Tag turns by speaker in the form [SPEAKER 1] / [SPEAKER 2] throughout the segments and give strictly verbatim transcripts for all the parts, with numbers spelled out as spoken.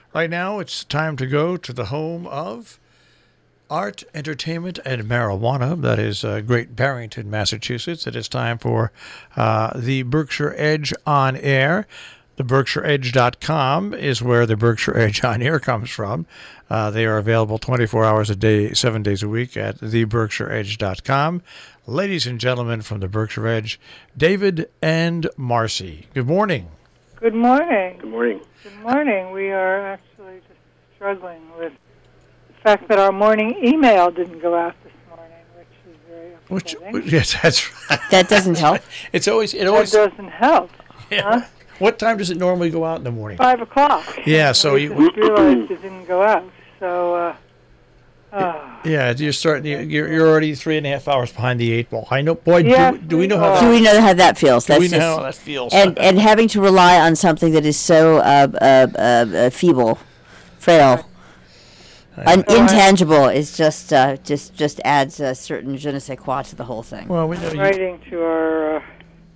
[SPEAKER 1] Right now, it's time to go to the home of art, entertainment, and marijuana. That is uh, Great Barrington, Massachusetts. It is time for uh, the Berkshire Edge on Air. The Berkshire Edge dot com is where the Berkshire Edge on Air comes from. Uh, they are available twenty-four hours a day, seven days a week at the Berkshire Edge dot com. Ladies and gentlemen from the Berkshire Edge, David and Marcy. Good morning.
[SPEAKER 2] Good morning.
[SPEAKER 3] Good morning.
[SPEAKER 2] Good morning. We are actually just struggling with the fact that our morning email didn't go out this morning, which is very upsetting.
[SPEAKER 1] Which, yes, that's right.
[SPEAKER 4] That doesn't help.
[SPEAKER 1] It's always it always
[SPEAKER 2] that doesn't help.
[SPEAKER 1] Yeah.
[SPEAKER 2] Huh?
[SPEAKER 1] What time does it normally go out in the morning?
[SPEAKER 2] Five o'clock.
[SPEAKER 1] Yeah, so
[SPEAKER 2] we
[SPEAKER 1] you
[SPEAKER 2] just realized it didn't go out. So, uh, uh,
[SPEAKER 1] yeah, you're starting. You're you're already three and a half hours behind the eight ball. I know, boy.
[SPEAKER 2] Yes,
[SPEAKER 1] do, do we know
[SPEAKER 2] we
[SPEAKER 1] how?
[SPEAKER 2] are.
[SPEAKER 4] Do we know how that feels?
[SPEAKER 1] Do
[SPEAKER 4] That's
[SPEAKER 1] we know
[SPEAKER 4] just,
[SPEAKER 1] how that feels?
[SPEAKER 4] and and having to rely on something that is so uh, uh, uh, uh, feeble, frail, un-
[SPEAKER 2] So I-
[SPEAKER 4] intangible is just uh, just just adds a certain je ne sais quoi to the whole thing.
[SPEAKER 1] Well, we know you.
[SPEAKER 2] writing to our uh,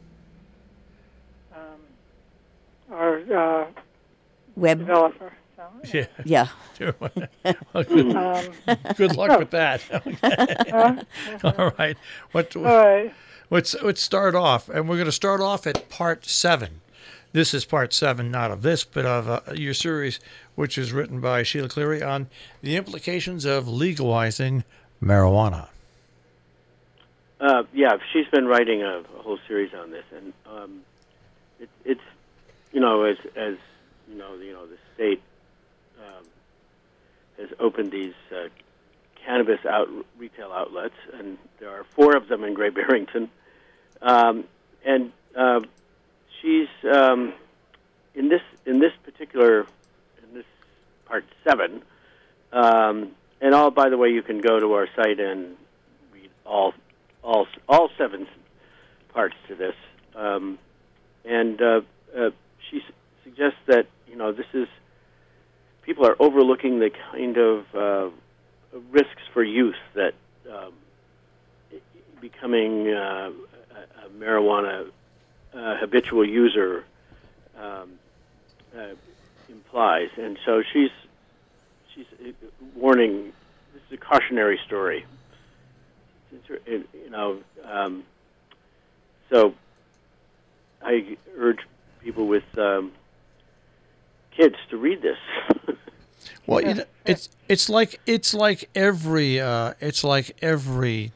[SPEAKER 2] um, our uh,
[SPEAKER 4] Web,
[SPEAKER 2] developer. So,
[SPEAKER 1] Yeah.
[SPEAKER 4] yeah.
[SPEAKER 1] Well, good,
[SPEAKER 2] um,
[SPEAKER 1] good luck with that.
[SPEAKER 2] uh,
[SPEAKER 1] All right. What?
[SPEAKER 2] all right.
[SPEAKER 1] Let's let's start off, and we're going to start off at part seven. This is part seven, not of this, but of uh, your series, which is written by Sheila Cleary on the implications of legalizing marijuana.
[SPEAKER 3] Uh, yeah, she's been writing a, a whole series on this, and um, it, it's you know as as you know you know the state um, has opened these uh, cannabis out retail outlets, and there are four of them in Great Barrington, um, and uh, she's um, in this in this particular in this part seven, um, and all by the way, you can go to our site and read all. all all seven parts to this, um, and uh, uh, she s- suggests that you know this is people are overlooking the kind of uh, risks for youth that um, becoming uh, a, a marijuana uh, habitual user um, uh, implies, and so she's she's warning. This is a cautionary story. You know, um, so I urge people with um, kids to read this.
[SPEAKER 1] Well, you know, it's it's like it's like every uh, it's like every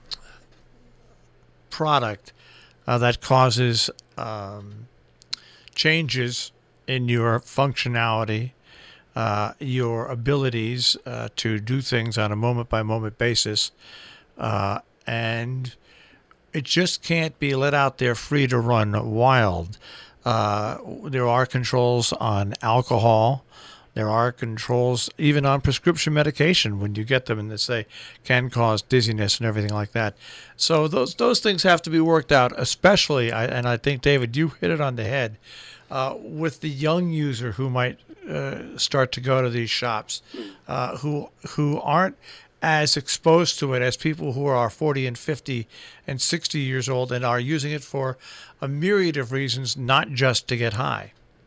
[SPEAKER 1] product uh, that causes um, changes in your functionality, uh, your abilities uh, to do things on a moment by moment basis. Uh, and it just can't be let out there free to run wild. Uh, there are controls on alcohol. There are controls even on prescription medication when you get them, and they say can cause dizziness and everything like that. So those those things have to be worked out, especially, I, and I think, David, you hit it on the head, uh, with the young user who might uh, start to go to these shops, uh, who who aren't as exposed to it as people who are forty and fifty and sixty years old and are using it for a myriad of reasons, not just to get high.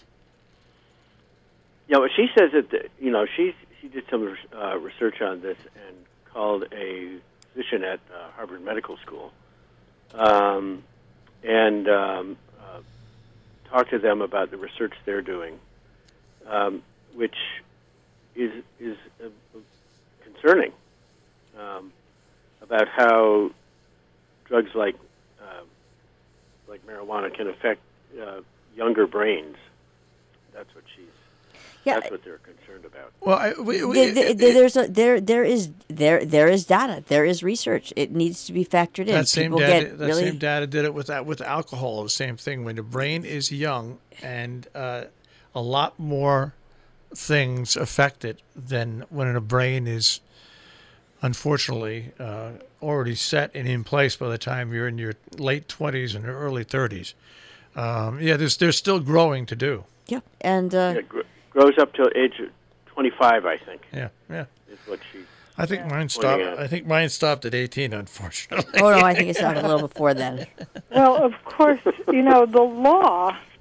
[SPEAKER 3] Yeah, well, she says that the, you know she she did some uh, research on this and called a physician at uh, Harvard Medical School, um, and um, uh, talked to them about the research they're doing, um, which is is uh, concerning. Um, about how drugs like uh, like marijuana can affect uh, younger brains. That's what she's.
[SPEAKER 4] Yeah.
[SPEAKER 3] That's what they're concerned about.
[SPEAKER 1] Well, I, we, we,
[SPEAKER 4] There, there, there's a, there there is there there is data. There is research. It needs to be factored in.
[SPEAKER 1] that same
[SPEAKER 4] People
[SPEAKER 1] data,
[SPEAKER 4] get
[SPEAKER 1] that
[SPEAKER 4] really
[SPEAKER 1] same data did it with that with alcohol. The same thing. When the brain is young and uh, a lot more things affect it than when a brain is, unfortunately, uh, already set and in place by the time you're in your late twenties and early thirties. Um, yeah, there's there's still growing to do.
[SPEAKER 4] yeah. And uh,
[SPEAKER 3] It gr- grows up to age of twenty-five, I think.
[SPEAKER 1] Yeah, yeah.
[SPEAKER 3] Is what she.
[SPEAKER 1] I think
[SPEAKER 2] Yeah.
[SPEAKER 1] mine stopped.
[SPEAKER 3] Pointing out.
[SPEAKER 1] I think mine stopped at eighteen, unfortunately.
[SPEAKER 4] oh no, I think it started a little before then.
[SPEAKER 2] Well, of course, you know, the law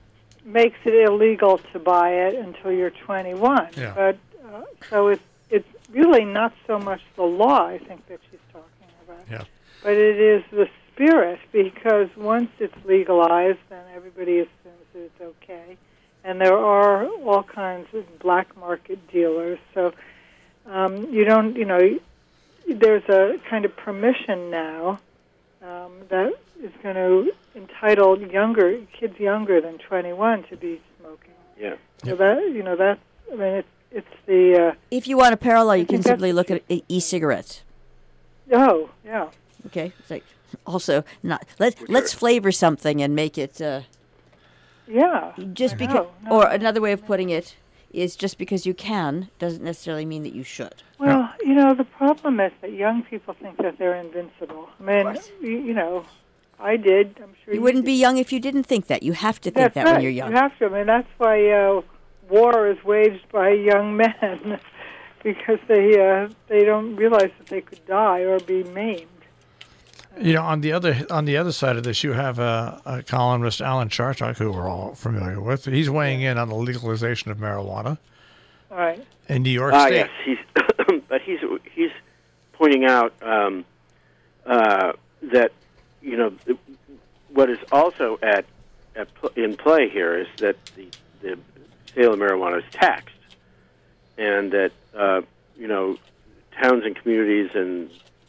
[SPEAKER 2] makes it illegal to buy it until you're twenty-one.
[SPEAKER 1] Yeah.
[SPEAKER 2] But uh, so it's it's really not so much the law, I think, that she's talking about.
[SPEAKER 1] Yeah.
[SPEAKER 2] But it is the spirit, because once it's legalized, then everybody assumes that it's okay. And there are all kinds of black market dealers. So um, you don't, you know, there's a kind of permission now um, that is going to entitle younger kids younger than twenty-one to be smoking.
[SPEAKER 3] Yeah.
[SPEAKER 2] So that, you know, that's, I mean, it's, it's the... Uh,
[SPEAKER 4] If you want a parallel, you
[SPEAKER 2] I
[SPEAKER 4] can
[SPEAKER 2] think
[SPEAKER 4] simply
[SPEAKER 2] that's-
[SPEAKER 4] look at e- e-cigarettes.
[SPEAKER 2] oh, yeah.
[SPEAKER 4] Okay, it's like also not let let's flavor something and make it uh,
[SPEAKER 2] Yeah.
[SPEAKER 4] just
[SPEAKER 2] I
[SPEAKER 4] because.
[SPEAKER 2] know. No,
[SPEAKER 4] Or
[SPEAKER 2] no.
[SPEAKER 4] another way of putting it is just because you can doesn't necessarily mean that you should.
[SPEAKER 2] Well, you know, the problem is that young people think that they're invincible. I mean,
[SPEAKER 4] course.
[SPEAKER 2] you, you know, I did. I'm sure
[SPEAKER 4] You
[SPEAKER 2] you
[SPEAKER 4] wouldn't
[SPEAKER 2] did.
[SPEAKER 4] be young if you didn't think that. You have to think
[SPEAKER 2] That's
[SPEAKER 4] that
[SPEAKER 2] right.
[SPEAKER 4] when you're young.
[SPEAKER 2] You have to. I mean, that's why uh, war is waged by young men, because they uh, they don't realize that they could die or be maimed.
[SPEAKER 1] You know, on the other on the other side of this, you have a, a columnist, Alan Chartock, who we're all familiar with. He's weighing in on the legalization of marijuana
[SPEAKER 2] All right.
[SPEAKER 1] in New York
[SPEAKER 3] Ah,
[SPEAKER 1] State.
[SPEAKER 3] yes, he's but he's he's pointing out um, uh, that you know what is also at, at pl- in play here is that the the sale of marijuana is taxed, and that uh, you know towns and communities and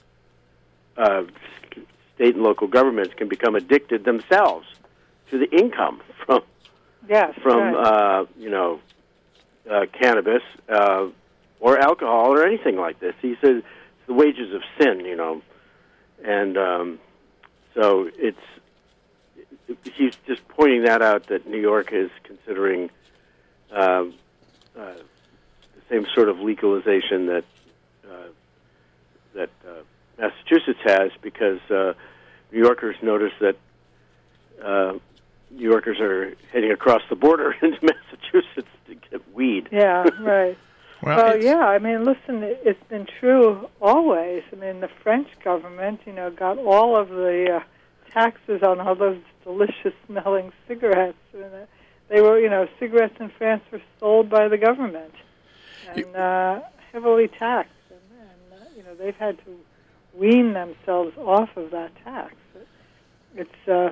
[SPEAKER 3] uh, state and local governments can become addicted themselves to the income from
[SPEAKER 2] Yes.
[SPEAKER 3] from
[SPEAKER 2] right.
[SPEAKER 3] uh, you know uh, cannabis uh, or alcohol or anything like this. He says it's the wages of sin, you know, and um, so it's he's just pointing that out, that New York is considering um, uh, the same sort of legalization that uh, that uh, Massachusetts has, because uh, New Yorkers notice that uh, New Yorkers are heading across the border into Massachusetts to get weed.
[SPEAKER 2] Yeah. Right.
[SPEAKER 1] Well,
[SPEAKER 2] Well,
[SPEAKER 1] it's-
[SPEAKER 2] yeah, I mean, listen, it- it's been true always. I mean, the French government, you know, got all of the uh, taxes on all those delicious-smelling cigarettes. I mean, uh, they were, you know, cigarettes in France were sold by the government and uh, heavily taxed. And, and uh, you know, they've had to wean themselves off of that tax. It's, uh,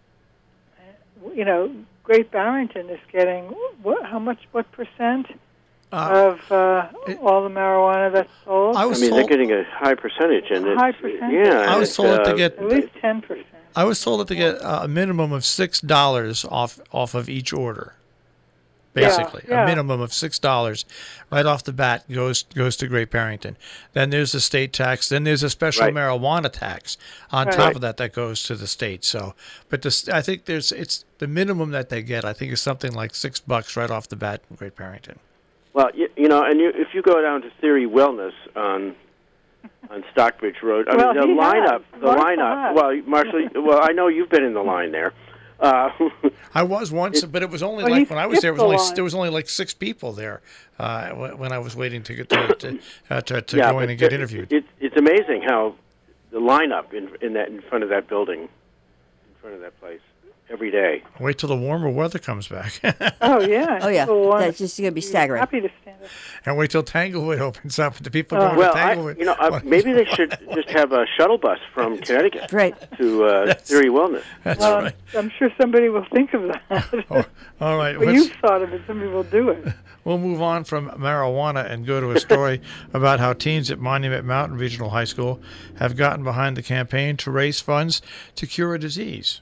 [SPEAKER 2] you know, Great Barrington is getting, what, how much, what percent?
[SPEAKER 1] Uh,
[SPEAKER 2] of uh,
[SPEAKER 1] it-
[SPEAKER 2] all the marijuana that's sold?
[SPEAKER 1] I
[SPEAKER 3] I
[SPEAKER 1] was
[SPEAKER 3] mean,
[SPEAKER 1] told,
[SPEAKER 3] they're getting a high percentage, and
[SPEAKER 2] A
[SPEAKER 3] it's,
[SPEAKER 2] high percentage.
[SPEAKER 3] yeah,
[SPEAKER 1] I was
[SPEAKER 3] it's,
[SPEAKER 1] told that
[SPEAKER 3] uh,
[SPEAKER 1] to get
[SPEAKER 2] At least ten percent.
[SPEAKER 1] I was told that to get uh, a minimum of six dollars off off of each order. Basically,
[SPEAKER 2] Yeah, yeah.
[SPEAKER 1] a minimum of six dollars right off the bat goes goes to Great Barrington. Then there's the state tax. Then there's a special
[SPEAKER 3] Right.
[SPEAKER 1] marijuana tax on
[SPEAKER 2] Right.
[SPEAKER 1] top
[SPEAKER 3] Right.
[SPEAKER 1] of that that goes to the state. So, but this, I think there's it's the minimum that they get. I think is something like six bucks right off the bat in Great Barrington.
[SPEAKER 3] Well, you, you know, and you, if you go down to Theory Wellness on on Stockbridge Road, I
[SPEAKER 2] Well,
[SPEAKER 3] mean, the
[SPEAKER 2] he
[SPEAKER 3] lineup,
[SPEAKER 2] has.
[SPEAKER 3] the
[SPEAKER 2] Marshall
[SPEAKER 3] lineup.
[SPEAKER 2] has.
[SPEAKER 3] Well, Marshall, well, I know you've been in the line there. Uh,
[SPEAKER 1] I was once, but it was only
[SPEAKER 2] Well,
[SPEAKER 1] like
[SPEAKER 2] he
[SPEAKER 1] when I was there. It was only
[SPEAKER 2] skipped the
[SPEAKER 1] there was only like six people there uh, wh- when I was waiting to get to to, uh, to, to
[SPEAKER 3] yeah,
[SPEAKER 1] go in
[SPEAKER 3] but
[SPEAKER 1] and get
[SPEAKER 3] it-
[SPEAKER 1] interviewed.
[SPEAKER 3] It's it's amazing how the lineup in in that in front of that building, in front of that place, every day.
[SPEAKER 1] Wait till the warmer weather comes back,
[SPEAKER 2] Oh, yeah.
[SPEAKER 4] Oh, yeah.
[SPEAKER 2] People want
[SPEAKER 4] That's just going to be
[SPEAKER 2] to
[SPEAKER 4] staggering.
[SPEAKER 2] Happy to stand up.
[SPEAKER 1] and wait till Tanglewood opens up. The people
[SPEAKER 2] Uh,
[SPEAKER 1] going
[SPEAKER 3] Well,
[SPEAKER 1] to
[SPEAKER 3] I,
[SPEAKER 1] Tanglewood.
[SPEAKER 3] you know, uh, maybe they should just have a shuttle bus from Connecticut
[SPEAKER 4] Right.
[SPEAKER 3] to uh,
[SPEAKER 1] Yes.
[SPEAKER 3] Theory Wellness.
[SPEAKER 1] That's
[SPEAKER 2] Well,
[SPEAKER 1] right.
[SPEAKER 2] I'm sure somebody will think of that.
[SPEAKER 1] Oh, all right.
[SPEAKER 2] Well,
[SPEAKER 1] let's-
[SPEAKER 2] you've thought of it. Somebody will do it.
[SPEAKER 1] We'll move on from marijuana and go to a story about how teens at Monument Mountain Regional High School have gotten behind the campaign to raise funds to cure a disease.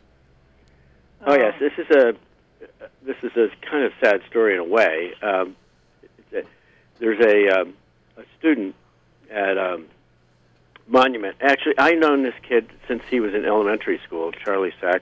[SPEAKER 3] Oh yes, this is a this is a kind of sad story in a way. Um, it's a, there's a um, a student at um, Monument. Actually, I've known this kid since he was in elementary school, Charlie Sack,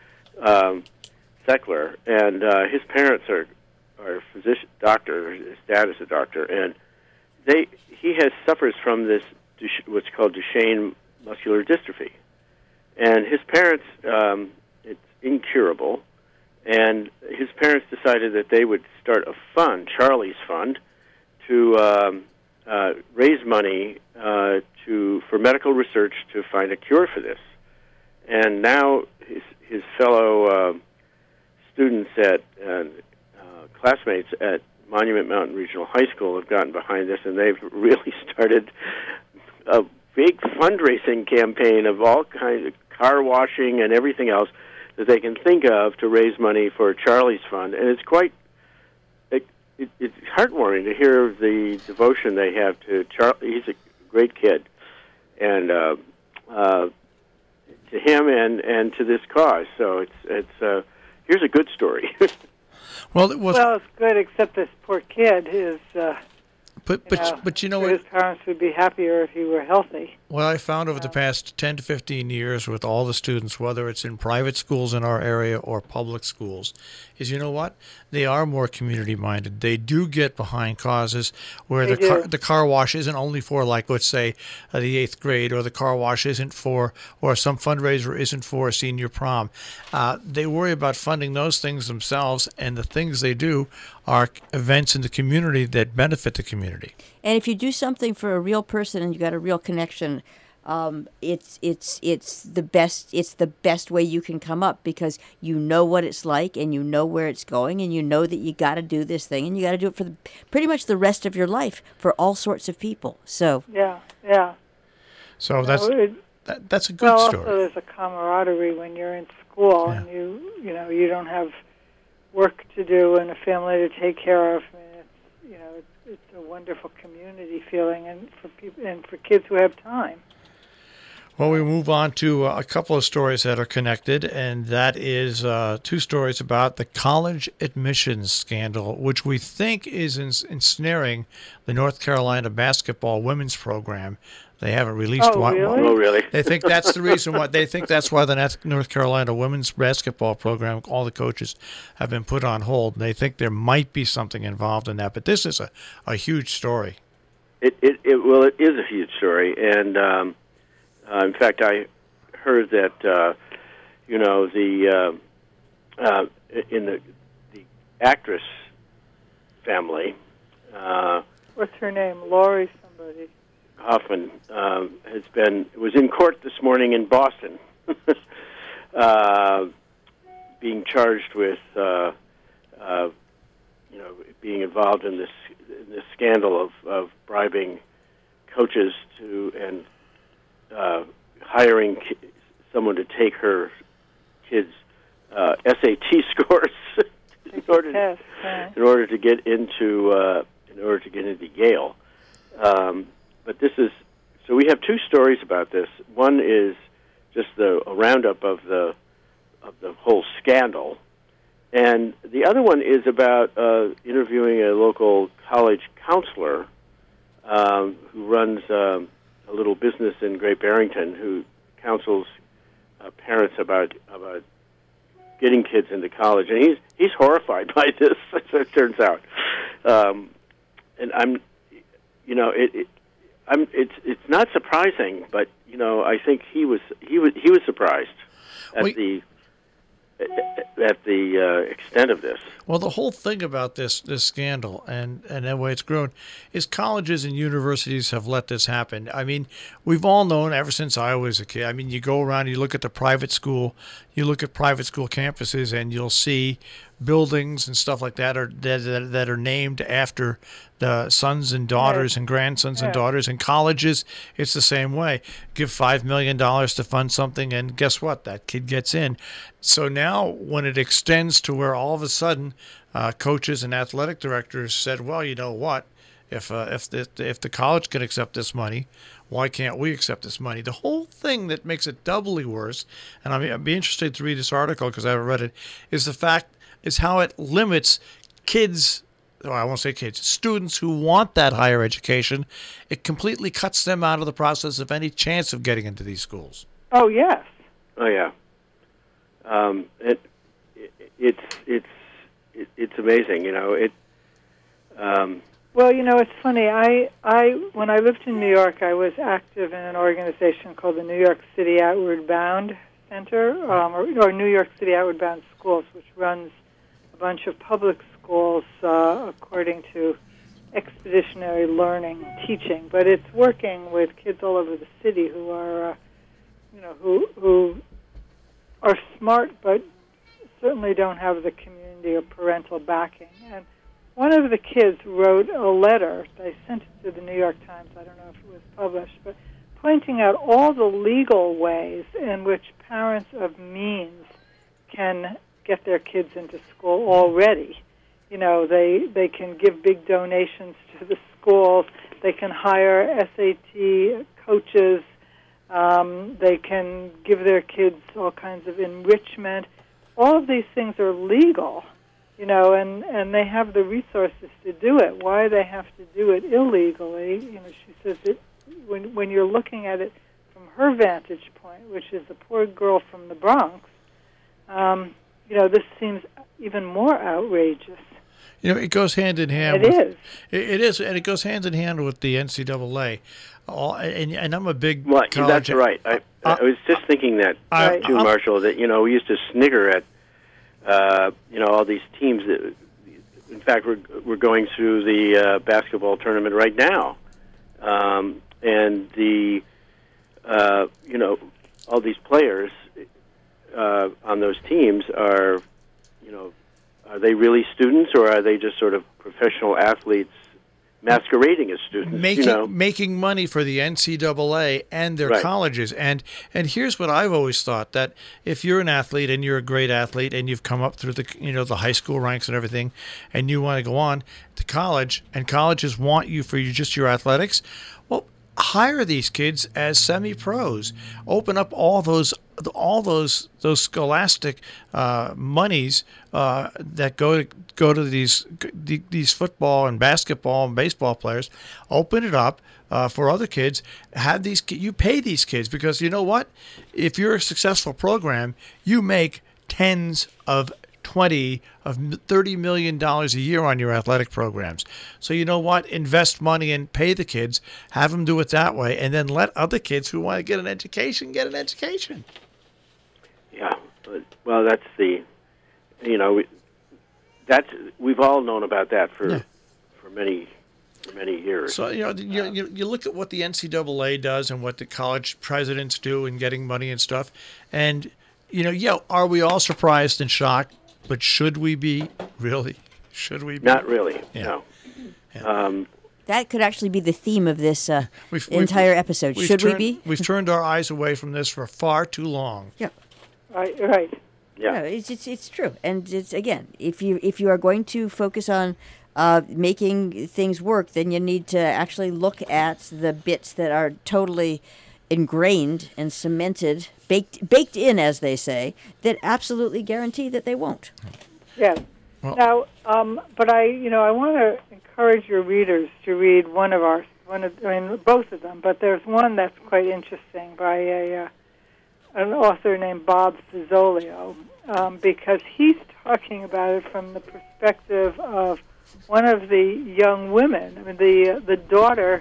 [SPEAKER 3] um, Seckler, and uh, his parents are are physician, doctor. His dad is a doctor, and they he has suffers from this Duch- what's called Duchenne muscular dystrophy, and his parents. Um, it's incurable. And his parents decided that they would start a fund, Charlie's Fund, to um, uh, raise money uh, to for medical research to find a cure for this. And now his his fellow uh, students at uh, uh, classmates at Monument Mountain Regional High School have gotten behind this, and they've really started a big fundraising campaign of all kinds of car washing and everything else that they can think of to raise money for Charlie's Fund. And it's quite, it, it, it's heartwarming to hear the devotion they have to Charlie. He's a great kid. And uh, uh, to him and, and to this cause. So it's, it's uh, here's a good story.
[SPEAKER 1] Well, it was.
[SPEAKER 2] Well, it's good, except this poor kid is. Uh,
[SPEAKER 1] But but
[SPEAKER 2] you know,
[SPEAKER 1] but you know
[SPEAKER 2] sure
[SPEAKER 1] what?
[SPEAKER 2] his parents would be happier if he were healthy.
[SPEAKER 1] What I found over the past ten to fifteen years with all the students, whether it's in private schools in our area or public schools, is you know what? They are more community-minded. They do get behind causes where
[SPEAKER 2] They
[SPEAKER 1] the car,
[SPEAKER 2] do.
[SPEAKER 1] the car wash isn't only for, like, let's say, uh, the eighth grade, or the car wash isn't for, or some fundraiser isn't for a senior prom. Uh, they worry about funding those things themselves, and the things they do are events in the community that benefit the community.
[SPEAKER 4] And if you do something for a real person and you got a real connection, um, it's it's it's the best it's the best way you can come up, because you know what it's like and you know where it's going, and you know that you got to do this thing, and you got to do it for the, pretty much the rest of your life for all sorts of people. So
[SPEAKER 2] Yeah, yeah.
[SPEAKER 1] So
[SPEAKER 2] You
[SPEAKER 1] that's
[SPEAKER 2] know, it-
[SPEAKER 1] that, that's a good
[SPEAKER 2] well,
[SPEAKER 1] story.
[SPEAKER 2] also there's a camaraderie when you're in school
[SPEAKER 1] Yeah.
[SPEAKER 2] and you you know you don't have work to do and a family to take care of. I mean, it's you know it's, it's a wonderful community feeling, and for people and for kids who have time.
[SPEAKER 1] Well, we move on to uh, a couple of stories that are connected, and that is uh, two stories about the college admissions scandal, which we think is ens- ensnaring the North Carolina basketball women's program. They haven't released
[SPEAKER 2] Oh,
[SPEAKER 1] why.
[SPEAKER 2] really?
[SPEAKER 3] Oh, really?
[SPEAKER 1] They think that's the reason why. They think that's why the Nat- North Carolina women's basketball program, all the coaches have been put on hold. They think there might be something involved in that, but this is a, a huge story.
[SPEAKER 3] It, it, it well, it is a huge story, and um, uh, in fact, I heard that uh, you know the uh, uh, in the the actress family, uh,
[SPEAKER 2] What's her name? Lori somebody.
[SPEAKER 3] Hoffman, um, has been was in court this morning in Boston, uh, being charged with uh, uh, you know being involved in this in this scandal of, of bribing coaches to and uh, hiring ki- someone to take her kids' uh, S A T scores in order
[SPEAKER 2] Test, right.
[SPEAKER 3] in order to get into uh, in order to get into Yale. Um, but this is so we have two stories about this. One is just the a roundup of the of the whole scandal, and the other one is about uh, interviewing a local college counselor um, who runs um, a little business in Great Barrington, who counsels uh, parents about about getting kids into college, and he's he's horrified by this. As it turns out, um, and I'm, you know, it, it I'm it's it's not surprising, but you know, I think he was he was he was surprised at
[SPEAKER 1] Wait.
[SPEAKER 3] the at the uh, extent of this.
[SPEAKER 1] Well, the whole thing about this this scandal and, and the way it's grown is colleges and universities have let this happen. I mean, we've all known ever since I was a kid. I mean, you go around, you look at the private school, you look at private school campuses, and you'll see buildings and stuff like that are that, that, that are named after the sons and daughters
[SPEAKER 2] Right.
[SPEAKER 1] and grandsons and
[SPEAKER 2] Yeah.
[SPEAKER 1] daughters. In colleges, it's the same way. Give five million dollars to fund something, and guess what? That kid gets in. So now when it extends to where all of a sudden uh, coaches and athletic directors said, well, you know what? If uh, if the, if the college can accept this money, why can't we accept this money? The whole thing that makes it doubly worse, and I mean, I'd be interested to read this article because I haven't read it, is the fact is how it limits kids, or I won't say kids, students who want that higher education. It completely cuts them out of the process of any chance of getting into these schools.
[SPEAKER 2] Oh yes.
[SPEAKER 3] Oh yeah, um, it, it it's it's it, it's amazing. You know it. Um,
[SPEAKER 2] Well, you know, it's funny. I, I, when I lived in New York, I was active in an organization called the New York City Outward Bound Center, um, or, or New York City Outward Bound Schools, which runs a bunch of public schools uh, according to expeditionary learning teaching. But it's working with kids all over the city who are, uh, you know, who who are smart but certainly don't have the community or parental backing. And one of the kids wrote a letter. They sent it to the New York Times. I don't know if it was published, but pointing out all the legal ways in which parents of means can get their kids into school already. You know, they they can give big donations to the schools. They can hire S A T coaches. Um, they can give their kids all kinds of enrichment. All of these things are legal, you know, and, and they have the resources to do it. Why they have to do it illegally, you know, she says that when, when you're looking at it from her vantage point, which is a poor girl from the Bronx, um, you know, this seems even more outrageous.
[SPEAKER 1] You know, it goes hand in hand.
[SPEAKER 2] It
[SPEAKER 1] with,
[SPEAKER 2] is.
[SPEAKER 1] It, it is, and it goes hand in hand with the N C double A. All, and, and I'm a big
[SPEAKER 3] well,
[SPEAKER 1] college.
[SPEAKER 3] That's right. I,
[SPEAKER 1] uh,
[SPEAKER 3] I was just thinking that,
[SPEAKER 1] I,
[SPEAKER 3] too,
[SPEAKER 1] I,
[SPEAKER 3] Marshall, that, you know, we used to snigger at, uh, you know, all these teams that, in fact, we're, we're going through the uh, basketball tournament right now. Um, and the, uh, you know, all these players uh, on those teams are, you know, are they really students, or are they just sort of professional athletes masquerading as students?
[SPEAKER 1] Making
[SPEAKER 3] you know?
[SPEAKER 1] making money for the N C double A and their
[SPEAKER 3] Right.
[SPEAKER 1] colleges. And and here's what I've always thought, that if you're an athlete and you're a great athlete and you've come up through the you know the high school ranks and everything, and you want to go on to college, and colleges want you for you just your athletics, well, hire these kids as semi-pros. Open up all those all those those scholastic uh, monies uh, that go to go to these these football and basketball and baseball players. Open it up uh, for other kids. Have these you pay these kids, because you know what? If you're a successful program, you make tens of twenty of thirty million dollars a year on your athletic programs. So you know what? Invest money and pay the kids. Have them do it that way, and then let other kids who want to get an education get an education.
[SPEAKER 3] Yeah, but, well, that's the, you know, we, that's we've all known about that for
[SPEAKER 1] Yeah.
[SPEAKER 3] for many for many years.
[SPEAKER 1] So you know, you, you you look at what the N C double A does and what the college presidents do in getting money and stuff, and you know, yeah, are we all surprised and shocked? But should we be really? Should we be?
[SPEAKER 3] Not really.
[SPEAKER 1] Yeah.
[SPEAKER 3] No.
[SPEAKER 1] Yeah.
[SPEAKER 3] Um,
[SPEAKER 4] That could actually be the theme of this uh,
[SPEAKER 1] We've- we've-
[SPEAKER 4] entire episode.
[SPEAKER 1] We've
[SPEAKER 4] Should
[SPEAKER 1] turned,
[SPEAKER 4] we be?
[SPEAKER 1] We've turned our eyes away from this for far too long.
[SPEAKER 4] Yeah.
[SPEAKER 2] Right, right.
[SPEAKER 3] yeah.
[SPEAKER 4] No, it's, it's it's true, and it's again, if you if you are going to focus on uh, making things work, then you need to actually look at the bits that are totally ingrained and cemented, baked baked in, as they say, that absolutely guarantee that they won't.
[SPEAKER 2] Yes.
[SPEAKER 1] Well-
[SPEAKER 2] now, um, but I, you know, I want to encourage your readers to read one of our, one of, I mean, both of them. But there's one that's quite interesting by a uh, an author named Bob Fizzolio, um, because he's talking about it from the perspective of one of the young women. I mean, the uh, the daughter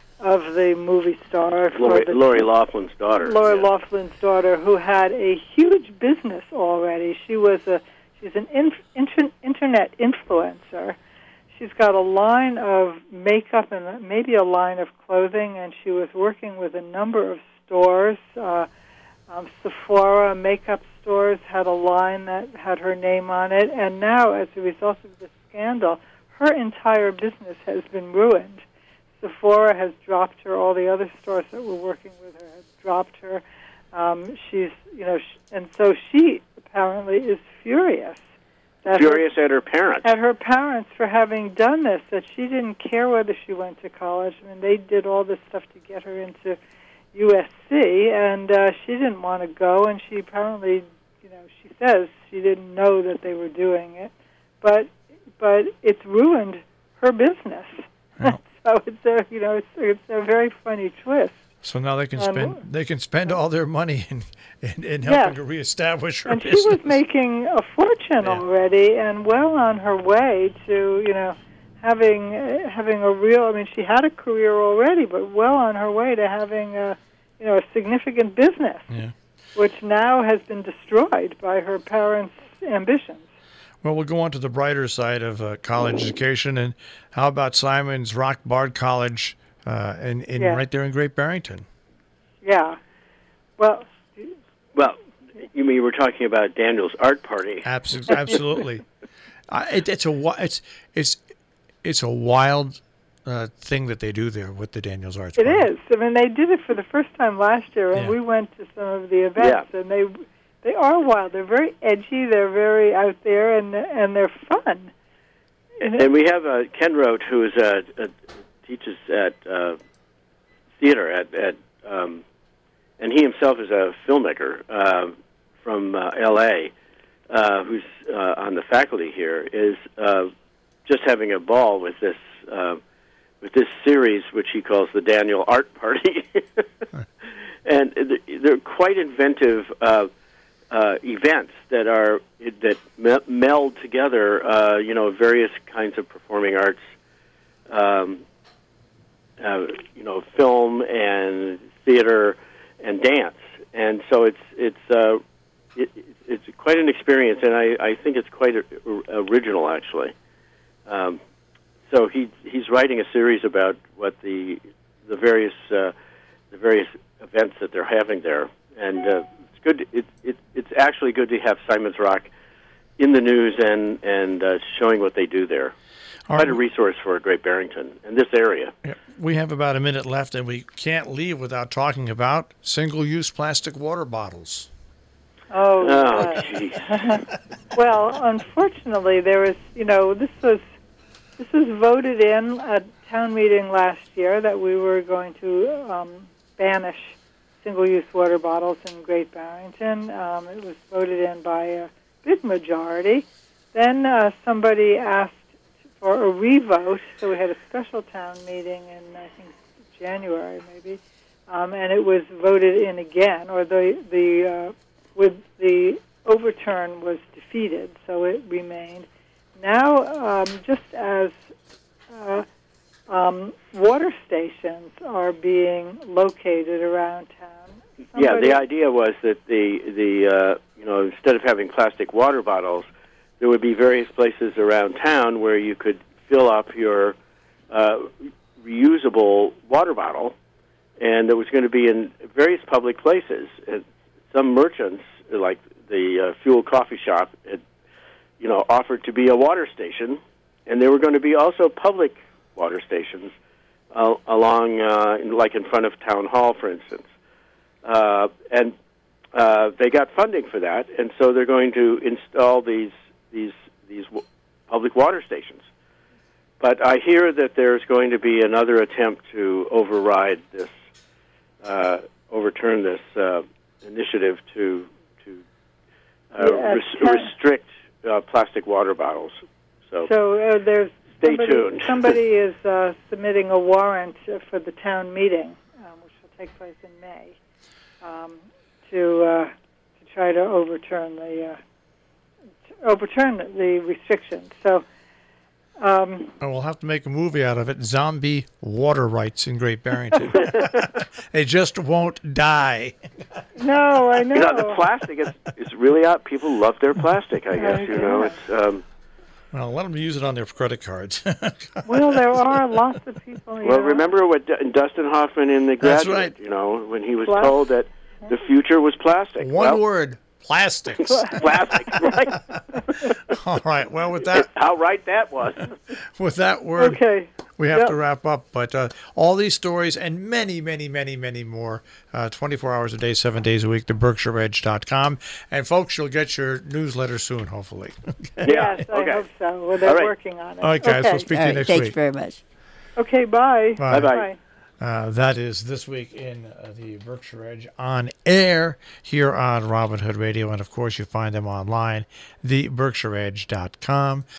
[SPEAKER 2] of the movie star,
[SPEAKER 3] Lori,
[SPEAKER 2] the,
[SPEAKER 3] Lori Laughlin's daughter.
[SPEAKER 2] Lori
[SPEAKER 3] yeah.
[SPEAKER 2] Laughlin's daughter, who had a huge business already. She was a she's an in, inter, internet influencer. She's got a line of makeup and maybe a line of clothing, and she was working with a number of stores. Uh, um, Sephora makeup stores had a line that had her name on it, and now, as a result of the scandal, her entire business has been ruined. Sephora has dropped her. All the other stores that were working with her have dropped her. Um, she's, you know, sh- and so she apparently is furious. That
[SPEAKER 3] Furious her, at her parents.
[SPEAKER 2] At her parents for having done this. That she didn't care whether she went to college. I mean, they did all this stuff to get her into U S C, and uh, she didn't want to go. And she apparently, you know, she says she didn't know that they were doing it, but but it's ruined her business.
[SPEAKER 1] Yeah.
[SPEAKER 2] So it's a, you know, it's, it's a very funny twist.
[SPEAKER 1] So now they can
[SPEAKER 2] And-
[SPEAKER 1] spend they can spend all their money in in, in
[SPEAKER 2] Yes.
[SPEAKER 1] helping to reestablish her
[SPEAKER 2] And she
[SPEAKER 1] business.
[SPEAKER 2] was making a fortune
[SPEAKER 1] Yeah.
[SPEAKER 2] already, and well on her way to, you know, having uh, having a real. I mean, she had a career already, but well on her way to having a, you know, a significant business,
[SPEAKER 1] Yeah.
[SPEAKER 2] which now has been destroyed by her parents' ambitions.
[SPEAKER 1] Well, we'll go on to the brighter side of uh, college education, and how about Simon's Rock Bard College, uh, in, in
[SPEAKER 2] Yeah.
[SPEAKER 1] right there in Great Barrington?
[SPEAKER 2] Yeah. Well,
[SPEAKER 3] Well, you mean we're talking about Daniel's art party?
[SPEAKER 1] Abs- Absolutely. uh, it, it's a wi- it's it's it's a wild uh, thing that they do there with the Daniel's Arts
[SPEAKER 2] It
[SPEAKER 1] Party.
[SPEAKER 2] is. I mean, they did it for the first time last year, and
[SPEAKER 1] Yeah.
[SPEAKER 2] we went to some of the events,
[SPEAKER 3] Yeah.
[SPEAKER 2] and they they are wild. They're very edgy. They're very out there, and and they're fun.
[SPEAKER 3] And we have uh, Ken Rote, who is uh, uh, teaches at uh, theater at, at um, and he himself is a filmmaker uh, from uh, L A, uh, who's uh, on the faculty here, is uh, just having a ball with this uh, with this series, which he calls the Daniel Art Party, and they're quite inventive uh, uh, events that are that me- meld together, uh, you know, various kinds of performing arts, um, uh, you know, film and theater and dance, and so it's it's uh, it, it's quite an experience, and I, I think it's quite a, original actually. Um, so he he's writing a series about what the the various uh, the various events that they're having there, and uh, it's good. It, it it's actually good to have Simon's Rock in the news and and uh, showing what they do there.
[SPEAKER 1] All
[SPEAKER 3] Quite a
[SPEAKER 1] right.
[SPEAKER 3] resource for Great Barrington and this area.
[SPEAKER 1] Yeah, we have about a minute left, and we can't leave without talking about single-use plastic water bottles.
[SPEAKER 2] Oh,
[SPEAKER 3] Oh,
[SPEAKER 2] God.
[SPEAKER 3] jeez.
[SPEAKER 2] Well, unfortunately, there was, you know, this was this was voted in at town meeting last year that we were going to um, banish single-use water bottles in Great Barrington. Um, it was voted in by a big majority. Then uh, somebody asked for a revote, so we had a special town meeting in, I think, January maybe, um, and it was voted in again, or the the uh, with the overturn was defeated, so it remained. Now, um, just as uh, um, water stations are being located around town,
[SPEAKER 3] Yeah,
[SPEAKER 2] somebody-
[SPEAKER 3] the idea was that the the uh, you know, instead of having plastic water bottles, there would be various places around town where you could fill up your uh, reusable water bottle, and it was going to be in various public places. And some merchants, like the uh, Fuel Coffee Shop, had, you know, offered to be a water station, and there were going to be also public water stations uh, along, uh, in, like in front of Town Hall, for instance. Uh, and uh, they got funding for that, and so they're going to install these these these w- public water stations. But I hear that there's going to be another attempt to override this, uh, overturn this uh, initiative to to uh,
[SPEAKER 2] Yeah,
[SPEAKER 3] res-
[SPEAKER 2] uh,
[SPEAKER 3] restrict uh, plastic water bottles. So,
[SPEAKER 2] So uh, there's
[SPEAKER 3] Stay
[SPEAKER 2] somebody,
[SPEAKER 3] tuned.
[SPEAKER 2] somebody is uh, submitting a warrant uh, for the town meeting, um, which will take place in May, um, to uh, to try to overturn the uh, to overturn the restrictions. So. Um,
[SPEAKER 1] And we'll have to make a movie out of it. Zombie water rights in Great Barrington. They just won't die.
[SPEAKER 2] no, I know.
[SPEAKER 3] you know, the plastic is is really out. People love their plastic. I guess you know
[SPEAKER 2] Yeah.
[SPEAKER 3] it's. Um,
[SPEAKER 1] Well, let them use it on their credit cards.
[SPEAKER 2] Well, there are lots of people. You
[SPEAKER 3] Well,
[SPEAKER 2] know,
[SPEAKER 3] remember what D- Dustin Hoffman in The
[SPEAKER 1] That's
[SPEAKER 3] Graduate,
[SPEAKER 1] right.
[SPEAKER 3] you know, when he was
[SPEAKER 2] Plas-
[SPEAKER 3] told that the future was plastic.
[SPEAKER 1] One
[SPEAKER 3] well,
[SPEAKER 1] word, plastics.
[SPEAKER 3] Plastic, right?
[SPEAKER 1] All right. Well, with that,
[SPEAKER 3] How right that was.
[SPEAKER 1] with that word,
[SPEAKER 2] Okay.
[SPEAKER 1] we have
[SPEAKER 2] Yep.
[SPEAKER 1] to wrap up. But uh, all these stories and many, many, many, many more, uh, twenty-four hours a day, seven days a week, to berkshire edge dot com. And folks, you'll get your newsletter soon, hopefully.
[SPEAKER 3] Yeah,
[SPEAKER 2] Yes,
[SPEAKER 3] okay.
[SPEAKER 2] I hope so. Well, they're
[SPEAKER 3] All right.
[SPEAKER 2] working on it.
[SPEAKER 1] All right, guys.
[SPEAKER 2] Okay.
[SPEAKER 1] We'll speak
[SPEAKER 4] All
[SPEAKER 1] to you
[SPEAKER 4] right,
[SPEAKER 1] next
[SPEAKER 4] thanks
[SPEAKER 1] week.
[SPEAKER 4] very much.
[SPEAKER 2] Okay, bye.
[SPEAKER 1] Bye.
[SPEAKER 3] Bye-bye.
[SPEAKER 2] Bye.
[SPEAKER 1] Uh, that is This Week in uh, the Berkshire Edge on air here on Robin Hood Radio. And, of course, you find them online, the berkshire edge dot com.